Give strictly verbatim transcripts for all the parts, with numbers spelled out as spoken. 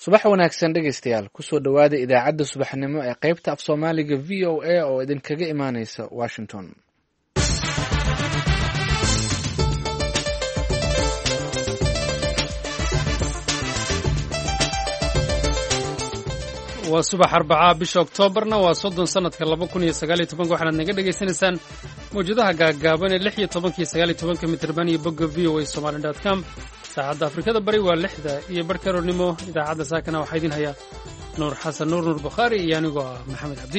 subax wanaagsan dhegaystayaal kusoo dhowaada idaacadda subaxnimo ee qaybta af soomaaliga v o a oo idinkaga imaaneysa washington. waa subax arbacaa bisha oktoobarna waa soddon sanadka laba kun iyo sagaal iyo tobanka waxaanaad naga dhegaysanaysaan mawjadaha gaagaaban ee lix iyo tobanka iyo sagaal iyo tobanka mitirban iyo bogga v o a somali dot com. saacadda afrikada bari waa lixda iyo barhka roornimo. idaacadda saakana waxaa idin haya nuur xasan nuur nuur bukhaari iyo anigoo ah maxamed cabdi.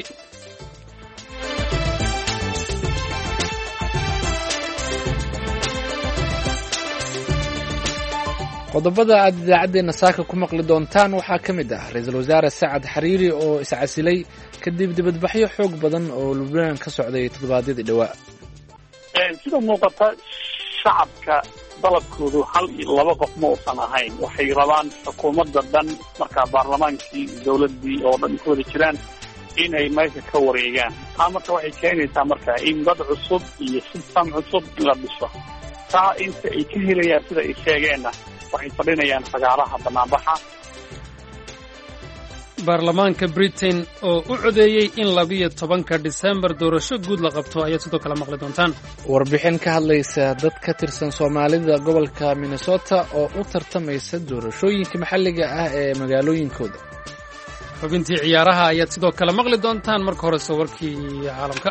qodobada aad idaacaddeenna saaka ku maqli doontaan waxaa ka mid ah ra-iisul wasaare sacad xariiri oo iscasilay kadib dibadbaxyo xoog badan oo lubnaan ka socday toddobaadyadii dhowaa. sida muuqata shacabka dalabkoodu hal iyo laba qof ma uusan ahayn. waxay rabaan xukuumadda dhan markaa baarlamaankii dowladdii oo dhan ku wada jiraan inay meesha ka wareegaan. taa marka waxay keenaysaa marka in dad cusub iyo sistam cusub in la dhiso. taa inta ay ka helayaan sida ay sheegeenna waxay fadhinayaan fagaaraha banaanbaxa. baarlamaanka britain oo u codeeyey in labiyo tobanka disembar doorasho guud la qabto ayaad sidoo kale maqli doontaan. warbixin ka hadlaysa dad ka tirsan soomaalida gobolka minnesota oo u tartamaysa doorashooyinka maxalliga ah ee magaalooyinkooda. xubintii ciyaaraha ayaad sidoo kale maqli doontaan. marka horese warkii caalamka.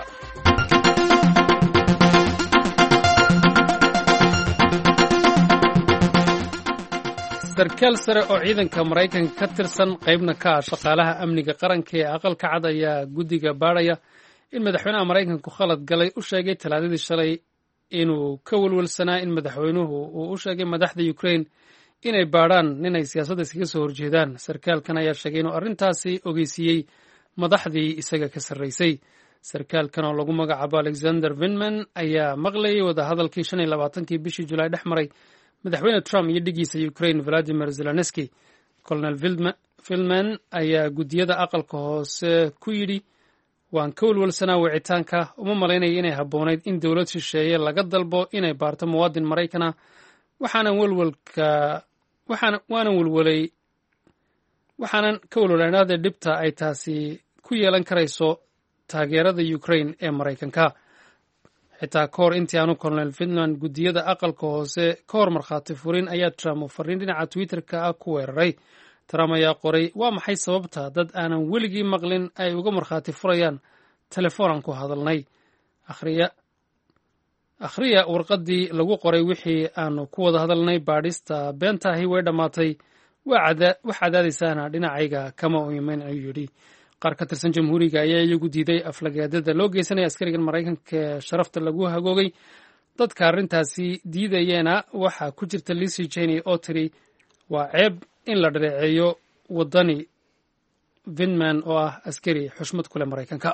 sarkaal sare oo ciidanka maraykanka ka tirsan qaybna ka ah shaqaalaha amniga qaranka ee aqalka cad ayaa guddiga baadhaya in madaxweynaha maraykanku khalad galay u sheegay talaadadii shalay inuu ka welwelsanaa in madaxweynuhu uu u sheegay madaxda ukraine inay baadhaan nin ay siyaasadda iskaga soo horjeedaan. sarkaalkan ayaa sheegay inuu arrintaasi ogeysiiyey madaxdii isaga ka sarraysay. sarkaalkan oo lagu magacaabo alexander vinman ayaa maqlayay wadahadalkii shan iyo labaatankii bishii julaay dhex maray madaxweyne trump iyo dhigiisa ukraine valadimir zelenski. colonel vilman ayaa guddiyada aqalka hoose ku yidhi waan ka welwelsanaa wicitaanka, uma malaynaya inay habboonayd in dowlad shisheeye laga dalbo inay baarto muwaadin maraykana. waxaanan welwelka waxaan waanan welwelay waxaanan ka welwelanaada dhibta ay taasi ku yeelan karayso taageerada ukraine ee maraykanka. xitaa ka hor intii aanu colonel finland guddiyada aqalka hoose ka hor markhaati furin ayaa trump uu fariin dhinaca twitter-ka ah ku weeraray. trump ayaa qoray waa maxay sababta dad aanan weligii maqlin ay uga markhaati furayaan telefoonaan ku hadalnay. akhriya akhriya warqaddii lagu qoray wixii aanu ku wada hadalnay baadhista beentaahi way dhammaatay. wax cadaadaysaana dhinacayga kama u imayn ayuu yidhi. qaar ka tirsan jamhuuriga ayaa iyagu diiday aflagaadada loo geysanaya askarigan maraykanka ee sharafta lagu hagoogay. dadka arrintaasi diidayeena waxaa ku jirta lisy cheney oo tiri waa ceeb in la dhareeceeyo waddani vinman oo ah askari xushmad ku leh maraykanka.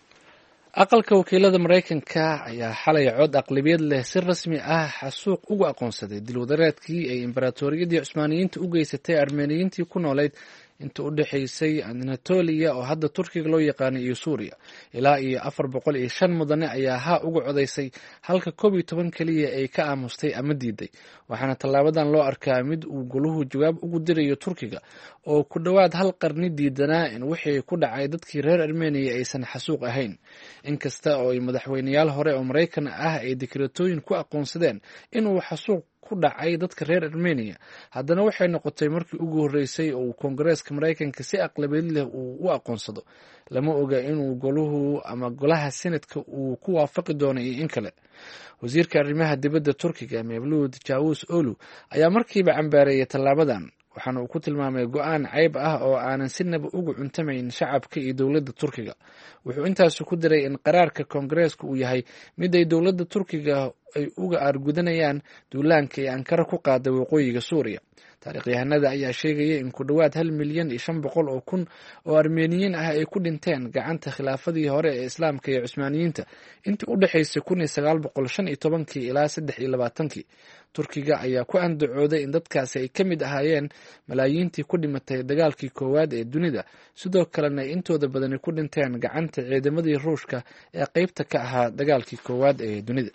aqalka wakiilada maraykanka ayaa xalay cod aqlabiyad leh si rasmi ah xasuuq ugu aqoonsaday dilwadareedkii ay imbaraatoriyadii cusmaaniyiinta u geysatay armeniyiintii ku noolayd inta u dhexaysay anatoliya oo hadda turkiga loo yaqaanay iyo suuriya. ilaa iyo afar boqol iyo shan mudane ayaa haa uga codaysay halka koob iyo toban keliya ay ka aamustay ama diiday. waxaana tallaabadan loo arkaa mid uu goluhu jawaab ugu dirayo turkiga oo ku dhowaad hal qarni diidanaa in wixii ku dhacay dadkii reer armeniya aysan xasuuq ahayn. inkasta oo ay madaxweyneyaal hore oo maraykan ah ay dekretooyin ku aqoonsadeen inuu xasuuq ku dhacay dadka reer armeniya, haddana waxay noqotay markii ugu horreysay oo uu koongareeska maraykanka si aqlabiyad leh uu u aqoonsado. lama oga inuu goluhu ama golaha senatka uu ku waafaqi doono iyo in kale. wasiirka arrimaha dibadda turkiga mevluud jawus olu ayaa markiiba cambaareeyay tallaabadan, waxaana uu ku tilmaamay go-aan cayb ah oo aanan sinaba ugu cuntamayn shacabka iyo dowladda turkiga. wuxuu intaasi ku diray in qaraarka koongareeska uu yahay mid ay dowladda turkiga ay uga aargudanayaan duulaanka ee ankara ku qaaday waqooyiga suuriya. taarikhyahanada ayaa sheegaya in ku dhowaad hal milyan iyo shan boqol oo kun oo armeniyiin ah ay ku dhinteen gacanta khilaafadii hore ee islaamka iyo cusmaaniyiinta intii u dhexaysay kun iyo sagaal boqol shan iyo tobankii ilaa saddex iyo labaatankii. turkiga ayaa ku andacooday in dadkaasi ay ka mid ahaayeen malaayiintii ku dhimatay dagaalkii koowaad ee dunida, sidoo kalena ay intooda badani ku dhinteen gacanta ciidamadii ruushka ee qeybta ka ahaa dagaalkii koowaad ee dunida.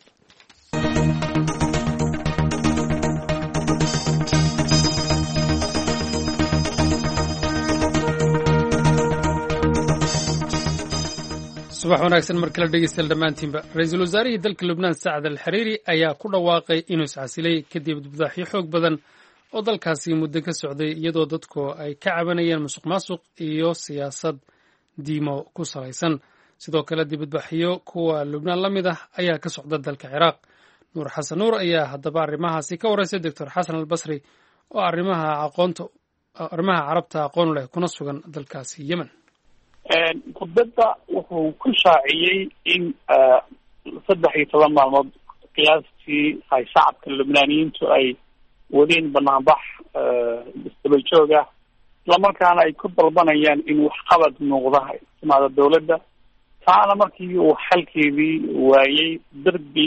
subax wanaagsan mar kale dhegeystayaal dhammaantiinba ra-iisul wasaarihii dalka lubnaan sacad al xariiri ayaa ku dhawaaqay inuu iscasilay kadib dibadaaxyo xoog badan oo dalkaasi muddo ka socday iyadoo dadku ay ka cabanayeen musuq maasuq iyo siyaasad diimo ku salaysan sidoo kale dibadbaxyo kuwa lubnaan la mid ah ayaa ka socda dalka ciraaq nuur xasan nuur ayaa haddaba arrimahaasi ka waraysay doctor xasan albasri oo arrimaha aqoonta arrimaha carabta aqoon leh kuna sugan dalkaasi yemen. khudbadda wuxuu ku shaaciyey in saddex iyo toban maalmood qiyaastii ay shacabka lubnaaniyiintu ay wadeen banaanbax isdaba joog ah islamarkaana ay ku dalbanayaan in waxqabad muuqda ay timaado dawladda taana markii uu xalkeedii waayey derbi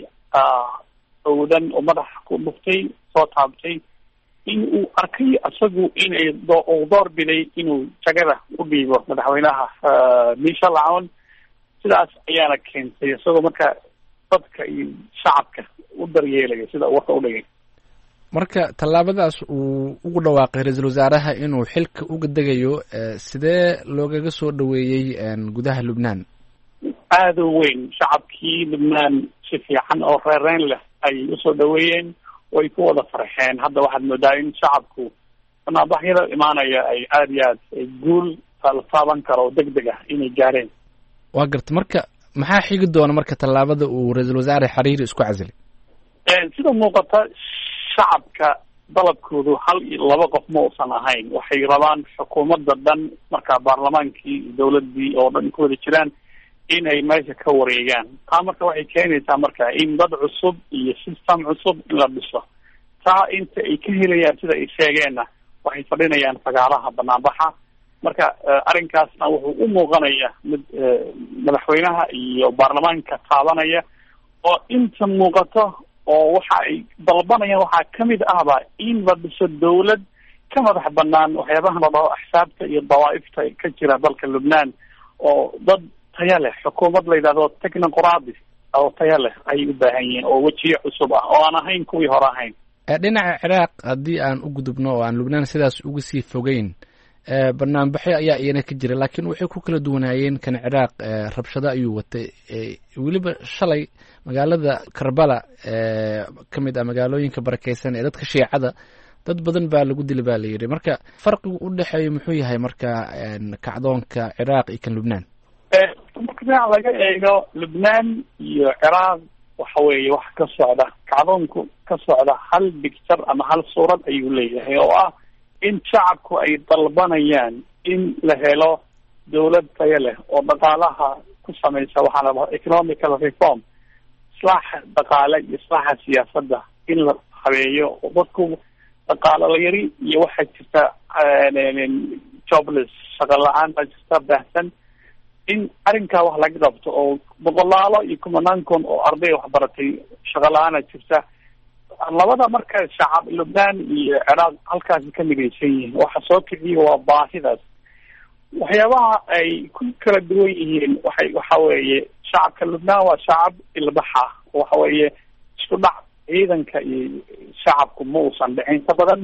owdan oo madaxa ku dhuftay soo taabtay in uu arkay isagu inay uu door biday inuu jagada u dhiibo madaxweynaha michel aoun sidaas ayaana keentay isagoo marka dadka iyo shacabka u daryeelaya sida warka u dhigay. marka tallaabadaas uu ugu dhawaaqay ra-iisul wasaaraha inuu xilka uga degayo sidee loogaga soo dhaweeyey gudaha lubnaan? aada u weyn, shacabkii lubnaan si fiican oo reereyn leh ay usoo dhaweeyeen way ku wada farxeen. hadda waxaad moodaa in shacabku banaanbaxyada imaanaya ay aada iyo aad guul la taaban karo oo deg deg ah inay gaareen. waa garta, marka maxaa xigi doona marka tallaabada uu ra-iisul wasaare xariiri isku casilay? sida muuqata shacabka dalabkoodu hal iyo laba qof ma uusan ahayn, waxay rabaan xukuumadda dhan markaa baarlamaankii dawladdii oo dhan ku wada jiraan inay meesha ka wareegaan. taa marka waxay keenaysaa marka in dad cusub iyo system cusub in la dhiso. taa inta ay ka helayaan sida ay sheegeenna waxay fadhinayaan fagaaraha banaanbaxa. marka arrinkaasna wuxuu u muuqanaya mid madaxweynaha iyo baarlamaanka taabanaya oo inta muuqato oo waxa ay dalbanayaan waxaa kamid ahba in la dhiso dawlad ka madax banaan waxyaabaha la dhaho axsaabta iyo dawaa'ifta ka jira dalka lubnaan oo dad taya leh, xukuumad la yidhahdo technoqraadi oo taya leh ayay u baahan yihiin oo wejiye cusub ah oo aan ahayn kuwii hore ahayn. dhinaca ciraaq haddii aan u gudubno oo aan lubnaan sidaas uga sii fogeyn, banaanbaxyo ayaa iyana ka jira laakiin waxay ku kala duwanaayeen kan ciraaq rabshado ayuu watay. weliba shalay magaalada karbala ka mid ah magaalooyinka barakeysan ee dadka shiicada dad badan baa lagu dili baa la yidhi. marka farqigu u dhexeeya muxuu yahay marka kacdoonka ciraaq iyo kan lubnaan? marka dhinac laga eego lubnaan iyo ciraaq waxa weeye wax ka socda kacdoonku ka socda hal bicture ama hal suurad ayuu leeyahay oo ah in shacabku ay dalbanayaan in la helo dawlad tayo leh oo dhaqaalaha ku samaysa waxaa la dhahaa economical reform, islaaxa dhaqaale iyo islaaxa siyaasadda in la habeeyo oo dadku dhaqaalo la yari iyo waxaa jirta jobless shaqo la-aan baa jirta baahsan in arrinkaa wax laga qabto oo boqolaalo iyo kumanaan kun oo arday waxbaratay shaqo la-aana jirta. labada marka shacab lubnaan iyo ciraaq halkaasi ka midaysan yihiin waxa soo kiciya waa baahidaas. waxyaabaha ay ku kala duwan yihiin waxay waxa weeye shacabka lubnaan waa shacab ilbaxa, waxa weeye isku dhac ciidanka iyo shacabku ma uusan dhicin ka badan.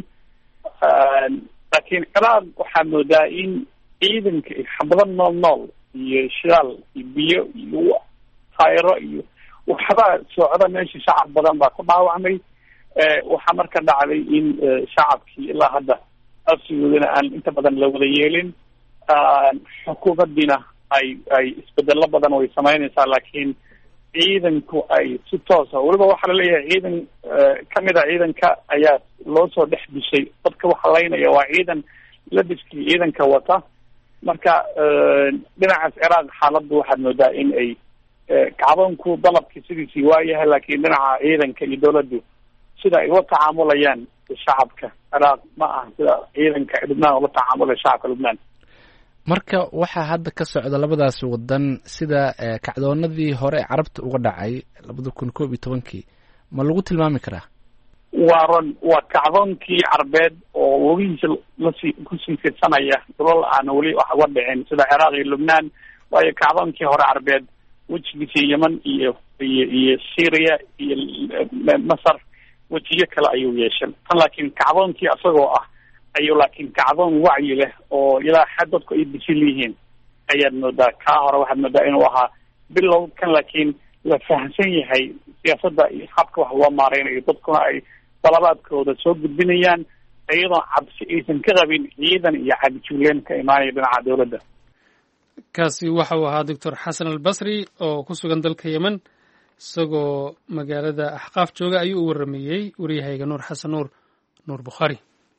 laakiin ciraaq waxaa moodaa in ciidanka xabado nool nool iyo shidaal iyo biyo iyo taayiro iyo waxbaa socda meesha shacab badan baa ku dhaawacmay. waxaa marka dhacday in shacabkii ilaa hadda afsigoodana aan inta badan la wada yeelin. xukuumaddiina ay ay isbedelo badan way samaynaysaa laakiin ciidanku ay si toosa weliba waxaa laleeyahay ciidan kamid a ciidanka ayaa loo soo dhex dishay. dadka waxa laynaya waa ciidan labiskii ciidanka wata. marka dhinacaas ciraaq xaaladdu waxaad moodaa in ay kacdoonku dalabkii sidiisii waayahay laakiin dhinaca ciidanka iyo dawladdu sida ay ula tacaamulayaan shacabka ciraaq ma aha sida ciidanka lubnaan ula tacaamulaya shacabka lubnaan. marka waxaa hadda ka socda labadaas wadan sida kacdoonadii hore carabta uga dhacay labada kun koob iyo tobankii ma lagu tilmaami karaa? waa ron waa kacdoonkii carbeed oo webihiisa lasii kusii fidsanaya dulal aan weli wax uga dhicin sida ciraaq iyo lubnaan. waayo kacdoonkii hore carbeed wejigiisa yemen iyo iyo iyo syria iyo masar wejiyo kale ayuu yeeshan. tan laakiin kacdoonkii isagoo ah ayuu laakiin kacdoon wacyi leh oo ilaa xad dadku ay bisil yihiin ayaad moodaa. kaa hore waxaad moodaa inuu ahaa bilowkan laakiin la fahamsan yahay siyaasadda iyo habka wax loo maareynayo, dadkuna ay dalabaadkooda soo gudbinayaan iyadoo cabsi aysan ka qabin ciidan iyo cagjuuleen ka imaanaya dhinaca dowladda. kaasi waxa uu ahaa doctor xasan albasri oo ku sugan dalka yemen, isagoo magaalada axqaaf jooga ayuu u warameeyey waryahayga nuur xasan nuur nuur bukhaari.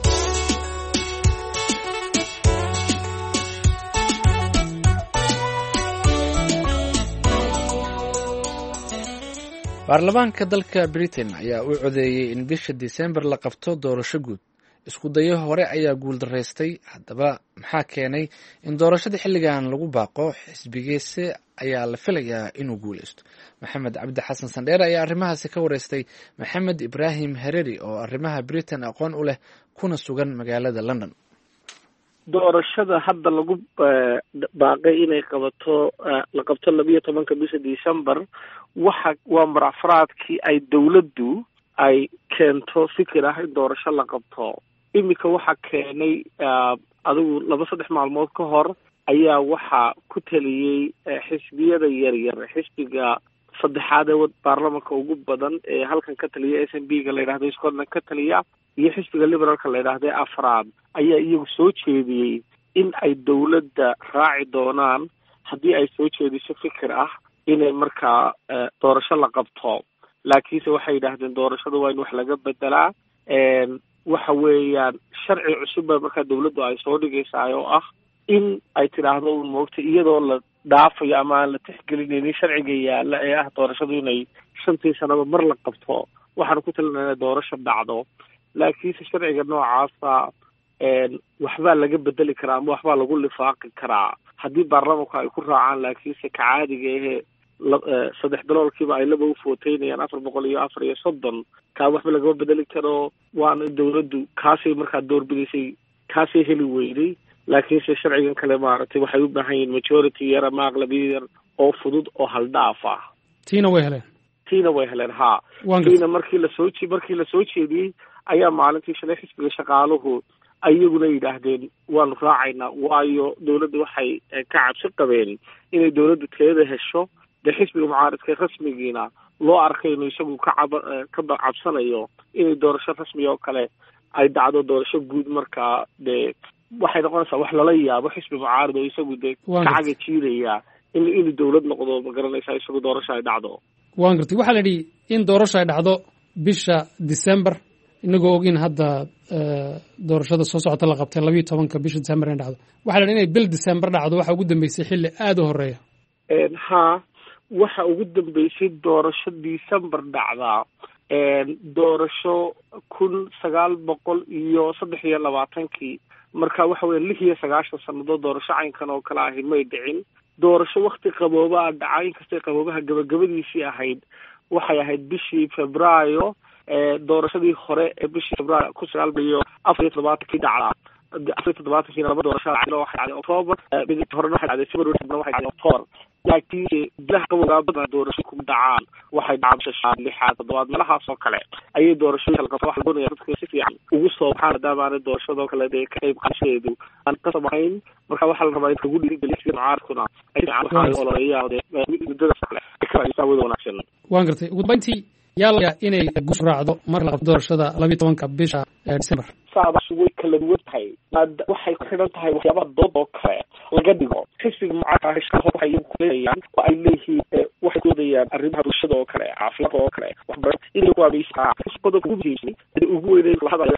baarlamaanka dalka britain ayaa u codeeyey in bisha disembar la qabto doorasho guud. isku dayo hore ayaa guuldaraystay. haddaba maxaa keenay in doorashada xilligan lagu baaqo? xisbigiise ayaa la filayaa inuu guuleysto? maxamed cabdi xasan sandheere ayaa arrimahaasi ka wareystay maxamed ibraahim hereri oo arrimaha britain aqoon u leh kuna sugan magaalada london. doorashada hadda lagu baaqay inay qabato la qabto labiyo tobanka bisha december waxa waa marafraadkii ay dowladdu ay keento fikir ah in doorasho la qabto. iminka waxaa keenay adigu laba saddex maalmood ka hor ayaa waxaa ku taliyey xisbiyada yaryar, xisbiga saddexaad ee baarlamanka ugu badan ee halkan ka taliya s n b ga la yidhahdo scotland ka taliya iyo xisbiga liberaalka la yidhahdo afraad ayaa iyagu soo jeediyey in ay dowladda raaci doonaan haddii ay soo jeediso fikir ah inay markaa doorasho la qabto. laakiinse waxay yidhaahdeen doorashada waa in wax laga bedelaa. waxa weeyaan sharci cusub ba markaa dawladdu ay soo dhigaysaa oo ah in ay tidhaahdo un moogta iyadoo la dhaafayo ama aan la tixgelinaynin sharciga yaalla ee ah doorashadu inay shantii sanaba mar la qabto. waxaanu ku talinaa inay doorasho dhacdo, laakiinse sharciga noocaasa waxbaa laga bedeli karaa ama waxbaa lagu lifaaqi karaa haddii baarlamanku ay ku raacaan. laakiinse ka caadiga ehe saddex daloolkiiba ay laba u footeynayaan afar boqol iyo afar iyo soddon kaa waxba lagama bedeli karo. waana dawladdu kaasay markaa doorbidaysay, kaasay heli weyday. laakiinse sharcigan kale maaragtay waxay u baahan yihiin majority yar ama aqlabiyad yar oo fudud oo haldhaaf ah. tiina way heleen tiina way heleen ha tiina markii lasoo markii lasoo jeediyey ayaa maalintii shalay xisbiga shaqaaluhu ayaguna yidhaahdeen waanu raacaynaa, waayo dawladda waxay ka cabsi qabeen inay dawladdu teeda hesho dee xisbiga mucaaradka rasmigiina loo arkay inuu isagu ka cab ka cabsanayo inay doorasho rasmi oo kale ay dhacdo, doorasho guud. markaa dee waxay noqonaysaa wax lala yaabo xisbi mucaarad oo isagu dee kacaga jiidaya in inuu dawlad noqdo, ma garanaysaa isagu doorasho ay dhacdo. waan gartay. waxaa la yidhi in doorasho ay dhacdo bisha december, inagoo og in hadda doorashada soo socota la qabtay labiyo tobanka bisha december inay dhacdo. waxaa la yidhi inay bil december dhacdo waxaa ugu dambeysay xilli aada u horeeya. ha waxa ugu dambeysay doorasho december dhacdaa doorasho kun sagaal boqol iyo saddex iyo labaatankii. marka waxa weya lix iyo sagaashan sannadood doorasho caynkan oo kale ahi may dhicin. doorasho wakti qabooba dhacay, inkastay qaboobaha gabagabadiisii ahayd waxay ahayd bishii februaayo. doorashadii hore ee bishii februaayo kun sagaal boqol iyo afar iyo toddobaatankii dhacdaa afar iyo toddobaatankii laba doorasho waxay dhacday october, midii horena waxay dhacday february, waxay dhacday october. laakiin bilaha qabowgaa badan doorasho kuma dhacaan, waxay dhacaan bisha lixaad toddobaad meelahaas oo kale ayay doorashooyinka la qabto. waxa la doonaya dadka si fiican ugu soo baxaan maadaama aanay doorashadoo kale dee ka qayb qaadashadeedu aan qasab ahayn. marka waxaa la rabaa in lagu dhiirigeliyo xisbiga mucaaradkuna ay fiican waxay ololeeyaan dee muddadaas kale ay ka raadiyaan wada wanaagsan. waan gartay. ugu dambeyntii yaa la inay guus raacdo mar la qabto doorashada labiyo tobanka bisha december. saadaas way kala duwan tahay, waxay ku xidhan tahay waxyaabaha dood oo kale laga dhigo. xisbiga mucaaradka waxay kuleeyaan oo ay leeyihiin waxay doodayaan arrimaha bulshada oo kale, caafimaadka oo kale, waxbarashada inay ku aameysaa qodobka ugu muhiimsan ee ugu weyn la hadlayo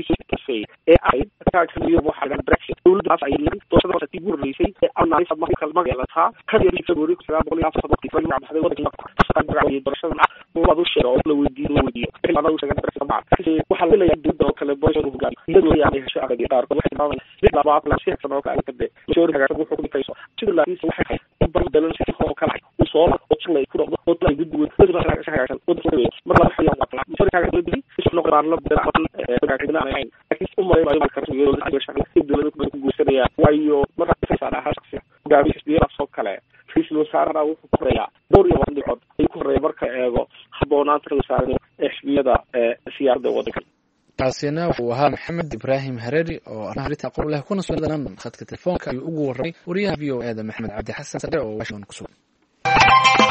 ee ay taagsiyo waxa la brexit. dawladdaas ay leedahay doorashada tii ugu horeysay ee aanay sabab kala magaalada ka yar February kun sagaal boqol iyo afar iyo soddon kii baxday waddanka doorashada oo uu sheegay oo la weydiiyo la weydiiyo ilaa uu sheegay brexit ma waxa la leeyahay dawladda oo kale boosho hogaamiyo iyadoo ay hesho aqoon qaar waxay maamulaan mid labaad la sheekh sanoo kale ka dib majority ka wuxuu ku kayso sida la isoo waxay in badan si oo kale uu soo oo sulay ku dhaqdo oo la gudbo dadka ka shaqeeyaan oo dadka mar la xayaan waqti majority ka gudbi isoo noqdaan la dadka ka ahayn laakiin umma ay ma karto iyo dadka shaqeeya dawladda ku guursanaya waayo marka ay saaraha shakhsi gaari isbiira soo kale fiislo saarana wuxuu ku horeeyaa door iyo wadi cod ay ku horeeyaa marka eego haboonaanta wasaarada xisbiyada siyaasadda waddanka. taasina wuxuu ahaa maxamed ibraahim hereri oo arrinta aqoon leh kuna sugan London. khadka telefoonka ayuu ugu warramay wariyaha v o e da maxamed cabdi xasan sare oo Washington ku sugan.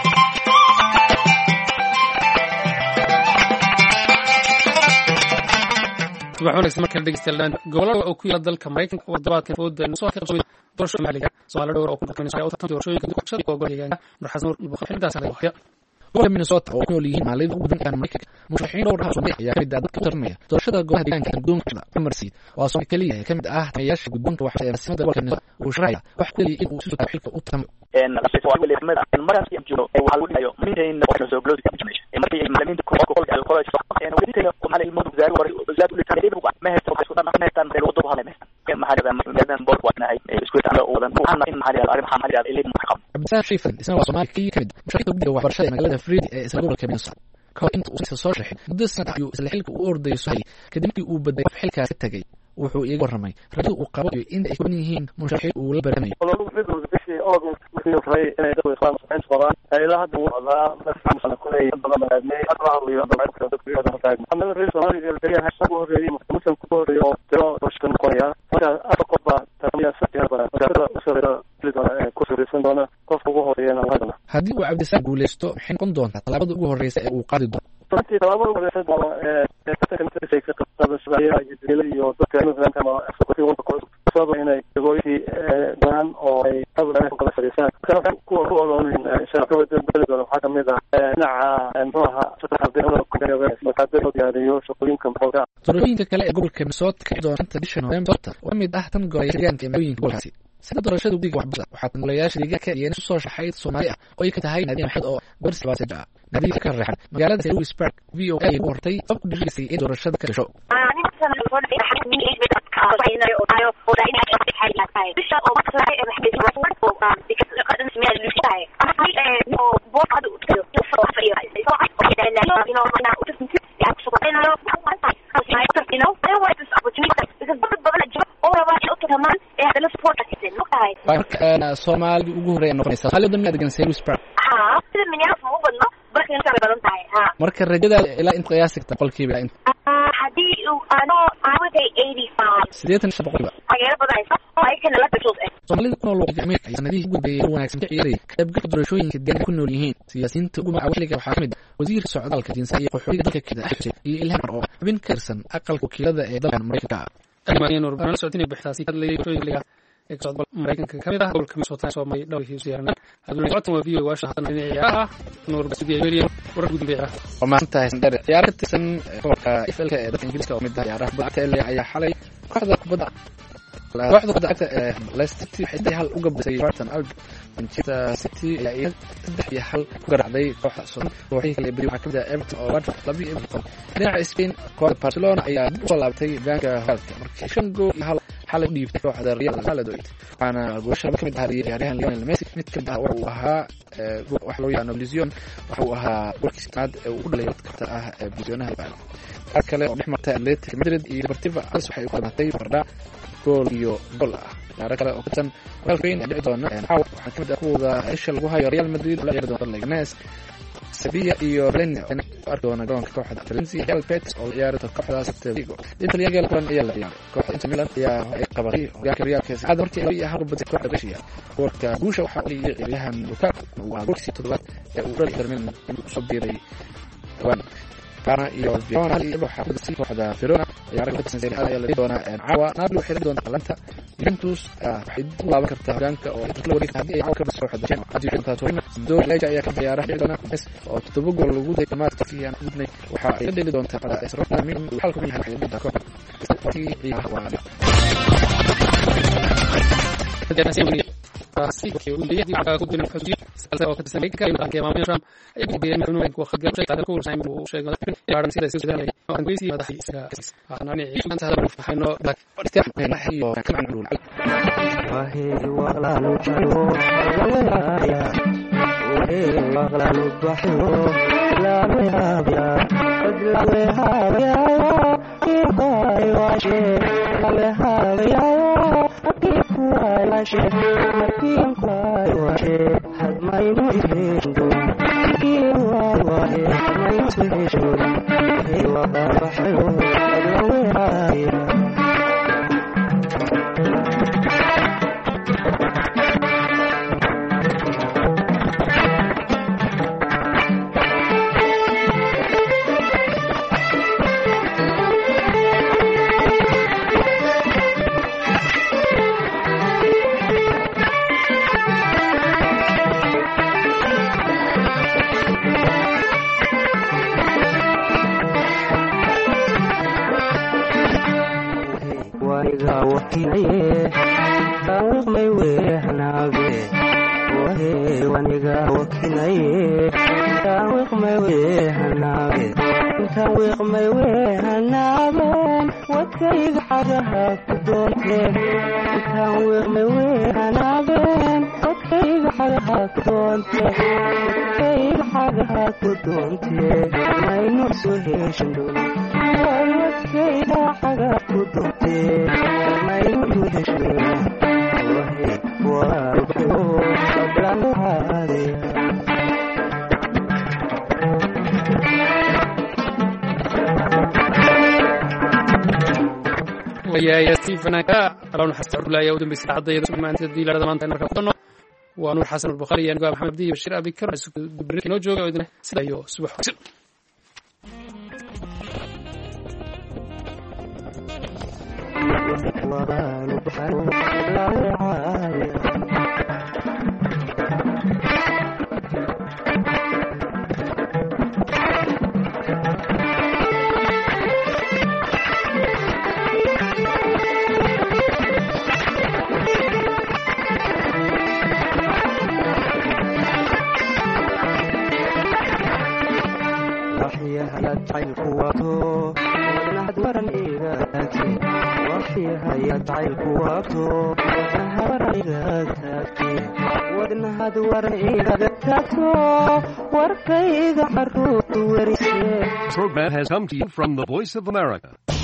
waxaan markaa dhegeystayaal gobolada oo ku yaala dalka Mareykanka waddabaadkan fooda soo ka qabsay doorasho Soomaaliya Soomaaliya dhowr oo ku dhaqanaysa oo doorashooyinka doorashada oo gobolka Marxasnuur Bukharidaas ay waxya gobolka Minnesota oo ku nool yihiin maalin ugu badan Mareykanka musharaxiin dhowr ah Soomaaliya ayaa kamid ah dadka tartamaya doorashada golaha deegaanka guddoonka Emerson oo Soomaaliya kaliya kamid ah tayaasha guddoonka waxa ay sinada gobolka Minnesota uu sharaxay wax kaliya in uu soo xilka u tamo en la soo wali kamid ah markaas ay jiro ee waxa lagu dhigayo mintayn oo soo global information ee markay macallimiinta ku qolka qolka college ee waditayo macallin ilmo wasaar war wasaar u leeyahay dib ma haysto isku dhan meestan reer waddo hadlay meestan ee maxalada magadan board waanahay isku taa oo wadan waxana in maxalada arrin maxalada ilay muxaqam abdaan shifan isna waa Soomaaliya kamid musharaxiinta guddiga waxbarashada magaalada Freed ee isla gobolka Minnesota ka inta uu soo sharaxay muddo sanad ayuu isla xilka u orday Soomaali kadibkii uu baday xilkaas ka tagay wuxuu iga warramay rajada uu qabo in ay ku yihiin musharaxiin uu la baranayo أوجد مثل فريق إلى دولة إسلام سبعين صبرا إلى هذا الوضع نفهم سنة كلية بدل من أبني أقرأ اللي يضرب عندك دكتور هذا مساعد محمد الرئيس الصومالي الكريم هشبه الرئيس مسلم كبار يو ترى رشكن قرية فجأة أفقد تقنية ستة هذا وجاء أسر لدنا كسر سندنا كفوه رينا وهذا هذه وعبد السلام قوليستو حين كندون طلبت أبوه الرئيس وقاضي الدون runtii talaabo wanaagsan oo ee ka tahay qadada Soomaaliya iyo dilay iyo dadka inuu kama asqooti wada ku soo inay dagooyi baan oo ay qablaan kala fariisan kana ku ooloonin shaqada dalka waxa kamid ah dhinaca nooha sadexda ku kaleeyahay markaad diyaariyo shaqooyinka maxooga doorashooyinka kale ee gobolka Minnesota ka doonta bisha November waa mid ah tan go'ay deegaanka meeyinka gobolkaasi sida doorashada guddiga waxbarashada waxaa tanmulayaasha deegaanka iyo soo shaxayd Soomaaliya oo ay ka tahay Nadiim Maxamed oo gorsi baasaja Nadiim ka raxan magaalada Lewisburg V O A wartay qof ku dhirisay in doorashada ka dhasho marka Soomaali ugu horeeyay noqonaysa Soomaalidu ma degan Lewisburg ha sida minyaas ugu badno barkin ka badan tahay ha marka rajada ilaa inta qiyaasita qolkiiba inta hadii uu ano awday eighty-five sideetan boqolkiiba ageer badaysa ay kana la bixiso Soomaalidu ku nool waxay ay sanadihii ugu dambeeyay wanaagsan ka ciyaarayay qaybgalka doorashooyinka deegaanka ku nool yihiin siyaasiyiinta ugu macawiliga waxaa kamid wasiirka socdaalka jinsiga iyo qaxootiga dalka kida iyo Ilhaan Cumar oo xubin ka tirsan aqalka wakiilada ee dalka Mareykanka aymaan urban socodinay bixtaasi hadlayay doorashooyinka ee socdal Mareykanka kamid ah gobolka Minnesota Soomaaliya dhowrkii siyaaran hadalay socodkan waa video waasha hadan inay ciyaaraha nuur basdiye William warar guud beera oo maanta sandar ciyaarta san gobolka F L K ee dalka Ingiriiska oo mid ah ciyaaraha badda ayaa xalay kooxda kubadda kooxda kubadda cagta ee Leicester City waxay hal uga badisay Brighton Albion Manchester City ayaa saddex iyo hal ku garaacday kooxda Soon waxay kale bari waxa kamid ah Everton oo Watford laba iyo Everton dhinaca Spain kooxda Barcelona ayaa dib u laabtay banka halka markii shan gool iyo hal xal u dhiibtay kooxda Real Madrid waxaana goosha kamid ah ciyaaryahan Lionel Messi mid kamid ah uu ahaa wax loo yaqaan Blizzon waxa uu ahaa warkiis maad uu u dhalay dadka ah ee Blizzonaha baan kale oo dhexmartay Atletico Madrid iyo Deportivo Alas waxay ku qabatay Barda gool iyo gool ah ciyaar kale oo tan walbayn ay doona caawa waxa kamid ah kuwa isha lagu hayo Real Madrid la ciyaar doonta Leganes Sevilla iyo Valencia ardoona garoonka kooxda Valencia Real Betis oo ciyaarta kooxda Celta inta laga gal kulan ayaa la ciyaaray kooxda Inter Milan ayaa ay qabatay hogaanka Real Betis aad markii ay hal badisay kooxda Brescia warka guusha waxa uu ciyaaryahan Lukaku waa goolkii toddobaad ee uu dhalay Inter Milan inuu soo biiray wan kana iyo Verona iyo waxa ku dhashay kooxda Verona ciyaarta ka tirsan ayaa la doona caawa Napoli waxay doonta Atalanta Juventus waxay laaban kartaa hogaanka oo la wareegay hadii ay caawa ka soo xadajeen hadii inta Torino doo leeyahay ayaa ka ciyaaraha doona oo toddoba gool lagu day dhammaadka fiican gudnay waxa ay la dheli doontaa qada Israel min halka min yahay xididda kooxda راسي وكيولي دي على كود من الحجية سلسلة وقت السنة كريم كان كمان يشام يجي بين إنه يكون خد جرشة هذا كل شيء مو شيء غلط يعرف سيدا سيدا لي وأنا كويسي هذا حي سيدا أنا نعيش أنت هذا بروف حينه لك ارتاح من حي كم عن نقول وهي وغلا نجلو ويا وهي وغلا نبحو لا ويا قد لا ويا يبقى يواشي لا ويا لا شيء ما ينفع وشيء حد ما يمشي كي والله ما يمشي هي وضع حلو waniga wakinaye tawiqmay weehnaage wahe waniga wakinaye tawiqmay weehnaage tawiqmay weehnaabeen wadkayga xagaha ku doonte tawiqmay weehnaabeen wadkayga xagaha ku doonte wadkayga xagaha ku doonte maynu soo heshin doona wadkayga xagaha ku doonte maynu soo heshin doona wahe warbayo ablahaade ويا ستيفن رون حسن الله يودم بسعادة يدرس ما أنت دي لرد ما أنت نركضنا ونور حسن البخاري يعني قام محمد دي بشير أبي كرم بريك نوجو ودنا سلايو صباح Program has come to you from the Voice of America.